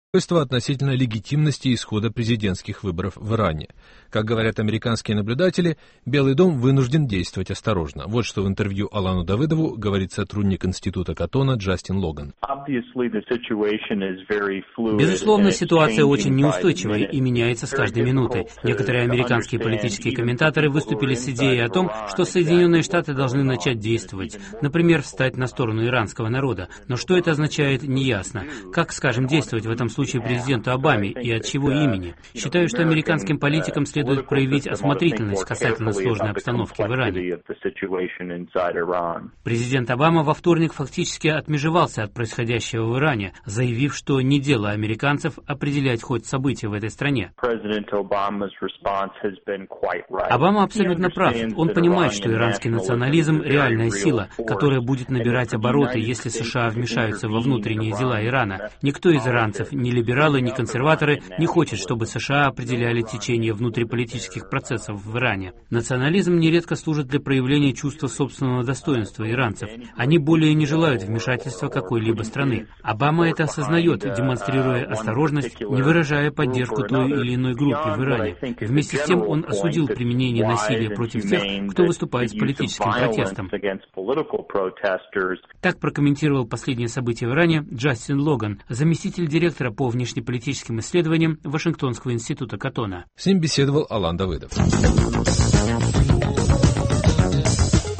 относительно легитимности исхода президентских выборов в Иране. Как говорят американские наблюдатели, Белый дом вынужден действовать осторожно. Вот что в интервью Алану Давыдову говорит сотрудник Института Каттона Джастин Логан. Безусловно, ситуация очень неустойчивая и меняется с каждой минутой. Некоторые американские политические комментаторы выступили с идеей о том, что Соединенные Штаты должны начать действовать, например, встать на сторону иранского народа. Но что это означает, неясно. Как, скажем, действовать в этом случае президенту Обаме и от чего имени? Считаю, что американским политикам следует проявить осмотрительность касательно сложной обстановки в Иране. Президент Обама во вторник фактически отмежевался от происходящего в Иране, заявив, что не дело американцев определять ход событий в этой стране. Обама абсолютно прав. Он понимает, что иранский национализм – реальная сила, которая будет набирать обороты, если США вмешаются во внутренние дела Ирана. Никто из иранцев, ни либералы, ни консерваторы, не хочет, чтобы США определяли течение внутриполитических процессов в Иране. Национализм нередко служит для проявления чувства собственного достоинства иранцев. Они более не желают вмешательства какой-либо страны. Обама это осознает, демонстрируя осторожность, не выражая поддержку той или иной группе в Иране. Вместе с тем он осудил применение насилия против тех, кто выступает с политическим протестом. Так прокомментировал последние события в Иране Джастин Логан, заместитель директора по внешнеполитическим исследованиям Вашингтонского института Каттона. С ним беседовал Алан Давыдов.